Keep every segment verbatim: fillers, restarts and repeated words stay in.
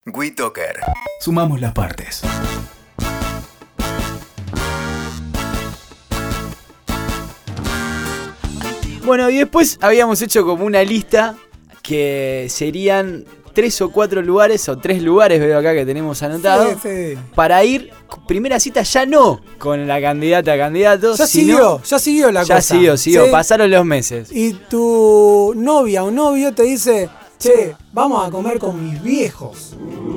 WeToker. Sumamos las partes. Bueno, y después habíamos hecho como una lista que serían tres o cuatro lugares, o tres lugares veo acá que tenemos anotados, Sí, sí. para ir, primera cita ya no con la candidata a candidato, Ya sino, siguió, ya siguió la ya cosa. siguió, siguió, ¿Sí? pasaron los meses. Y tu novia o novio te dice, che, vamos a comer con mis viejos.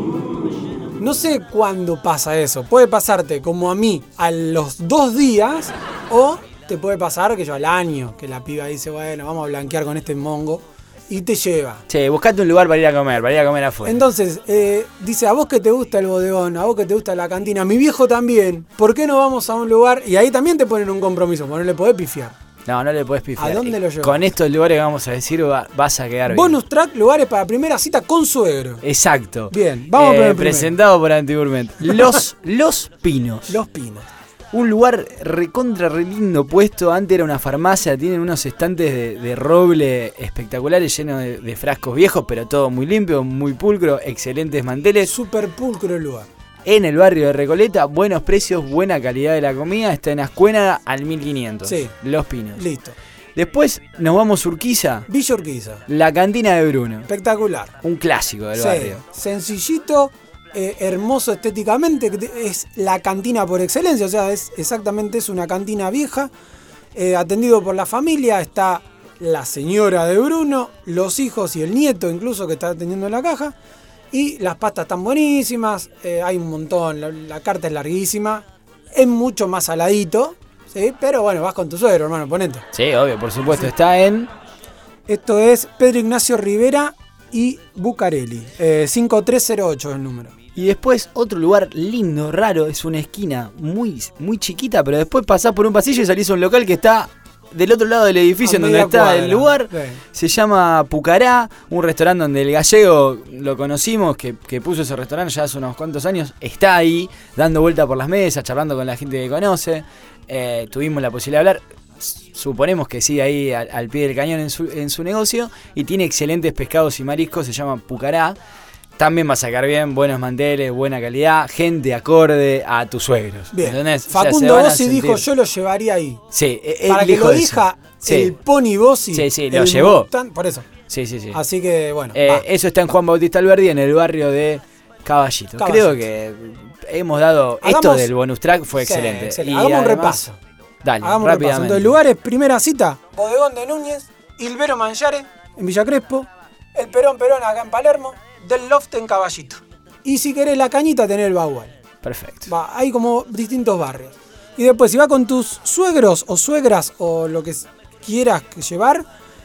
No sé cuándo pasa eso. Puede pasarte como a mí a los dos días o te puede pasar que yo al año, que la piba dice, bueno, vamos a blanquear con este mongo y te lleva. Che, buscate un lugar para ir a comer, para ir a comer afuera. Entonces, eh, dice, a vos que te gusta el bodegón, a vos que te gusta la cantina, a mi viejo también, ¿por qué no vamos a un lugar? Y ahí también te ponen un compromiso, porque no le podés pifiar. No, no le podés pifiar. ¿A dónde lo llevas? Con estos lugares que vamos a decir va- vas a quedar bien. Bonus track, lugares para primera cita con suegro. Exacto. Bien, vamos a poner el primero. presentado por Antigourmet. Los, Los Pinos. Los Pinos. Un lugar recontra re lindo puesto. Antes era una farmacia, tienen unos estantes de, de roble espectaculares llenos de, de frascos viejos, pero todo muy limpio, muy pulcro, excelentes manteles. Super pulcro el lugar. En el barrio de Recoleta, buenos precios, buena calidad de la comida. Está en Ascuénaga al mil quinientos. Sí. Los Pinos. Listo. Después nos vamos a Urquiza, Villa Urquiza. la cantina de Bruno. Espectacular. Un clásico del Sí, barrio. sencillito, eh, hermoso estéticamente, que te- es la cantina por excelencia, o sea, es exactamente es una cantina vieja, eh, atendido por la familia, está la señora de Bruno, los hijos y el nieto incluso que está atendiendo en la caja, y las pastas están buenísimas, eh, hay un montón, la, la carta es larguísima, es mucho más saladito, ¿sí? Pero bueno, vas con tu suegro, hermano, ponete. Sí, obvio, por supuesto. Está en... Esto es Pedro Ignacio Rivera y Bucareli, eh, cinco tres cero ocho es el número. Y después otro lugar lindo, raro, es una esquina muy, muy chiquita, pero después pasás por un pasillo y salís a un local que está del otro lado del edificio A en donde media está cuadra. el lugar. Sí. Se llama Pucará, un restaurante donde el gallego lo conocimos, que, que puso ese restaurante ya hace unos cuantos años. Está ahí, dando vuelta por las mesas, charlando con la gente que conoce. Eh, tuvimos la posibilidad de hablar. Suponemos que sigue ahí al, al pie del cañón en su, en su negocio. Y tiene excelentes pescados y mariscos, se llama Pucará. También va a sacar bien, buenos manteles, buena calidad, gente acorde a tus suegros. Bien. ¿Entendés? O sea, se Facundo van a Bossi sentir- dijo, yo lo llevaría ahí. Sí, él Para que dijo lo eso. diga Sí. el Pony Bossi. Sí, sí, lo el llevó. Mustang, por eso. Sí, sí, sí. Así que, bueno. Eh, va. eso está en Juan Bautista Alberdi, en el barrio de Caballito. Caballito. Creo que hemos dado... esto Hagamos- del bonus track fue Sí, excelente. excelente. Y Hagamos un además- repaso. Dale, Hagamos un repaso. rápidamente. Entonces, lugares, primera cita, Bodegón de Núñez, Ilvero Mangiare, en Villa Crespo, el Perón Perón acá en Palermo, Del Loft en Caballito. Y si querés la cañita, tenés el Bagual. Perfecto. Va, hay como distintos barrios. Y después, si vas con tus suegros o suegras o lo que quieras llevar,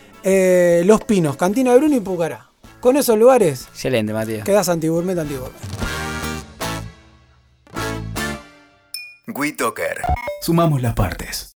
eh, Los Pinos, Cantina de Bruno y Pucará. Con esos lugares, Excelente, Matías. quedás anti-gourmet, anti-gourmet. WeToker. Sumamos las partes.